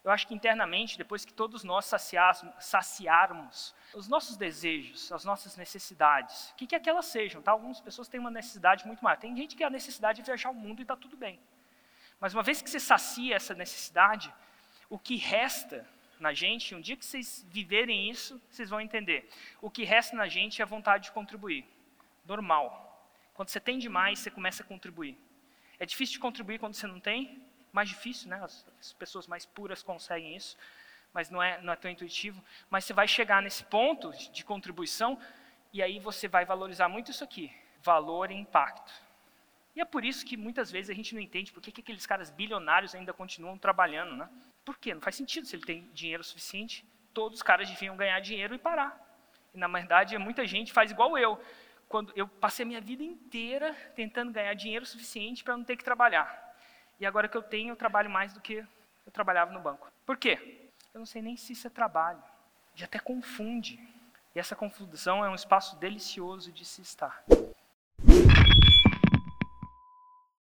Eu acho que internamente, depois que todos nós saciarmos os nossos desejos, as nossas necessidades, o que é que elas sejam, tá? Algumas pessoas têm uma necessidade muito maior. Tem gente que a necessidade é viajar o mundo e está tudo bem. Mas uma vez que você sacia essa necessidade, o que resta na gente, um dia que vocês viverem isso, vocês vão entender. O que resta na gente é a vontade de contribuir. Normal. Quando você tem demais, você começa a contribuir. É difícil de contribuir quando você não tem, mais difícil, né? As pessoas mais puras conseguem isso, mas não é tão intuitivo. Mas você vai chegar nesse ponto de contribuição e aí você vai valorizar muito isso aqui, valor e impacto. E é por isso que muitas vezes a gente não entende por que aqueles caras bilionários ainda continuam trabalhando, né? Por quê? Não faz sentido. Se ele tem dinheiro suficiente, todos os caras deviam ganhar dinheiro e parar. E na verdade, muita gente faz igual eu. Quando eu passei a minha vida inteira tentando ganhar dinheiro suficiente para não ter que trabalhar. E agora que eu tenho, eu trabalho mais do que eu trabalhava no banco. Por quê? Eu não sei nem se isso é trabalho. E até confunde. E essa confusão é um espaço delicioso de se estar.